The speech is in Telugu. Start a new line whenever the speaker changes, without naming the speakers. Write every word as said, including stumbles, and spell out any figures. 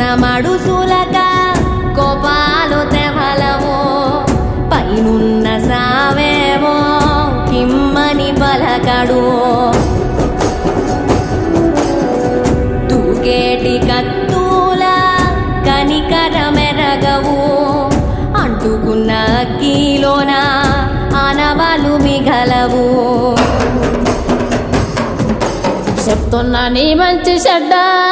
మడుసులక కోపాలు తెవలవో పైనున్న సావేవో కిమ్మని పలకడు తూకేటి కత్తుల కనికరమెరగవు అంటుకున్న అగ్గిలోన ఆనవాలు మిగలవు
చెప్తున్నా నీ మంచి చెడ్డ